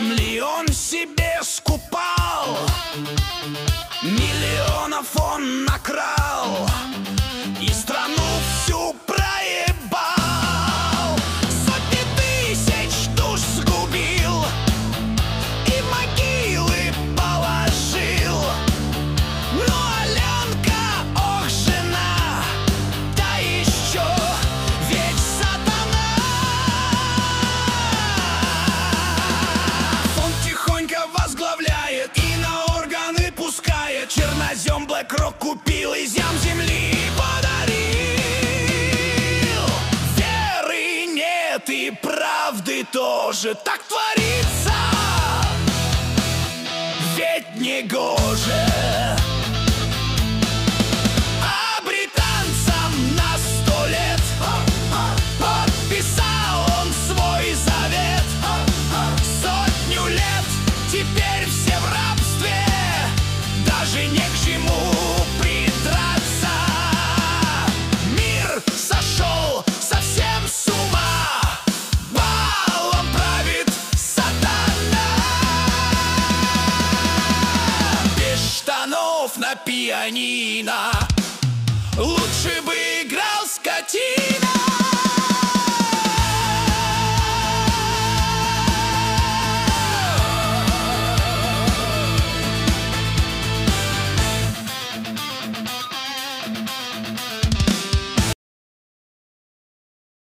земли он себе скупал, миллионов он накрал и страну всю проебал. Сотни тысяч душ сгубил и могилы положил. Ну а Ленка, ох, жена, да еще ведь сатана. Фонд тихонько возглавляет и на органы пускает. Чернозем Блэк-Рок купил, из ям земли подарил. Веры нет и правды тоже, так творится, ведь не гоже. А британцам на 100 лет подписал он свой завет. Сотню лет теперь все в рабстве, даже не к чему придраться. Мир сошел совсем с ума, балом правит сатана. Без штанов на пианино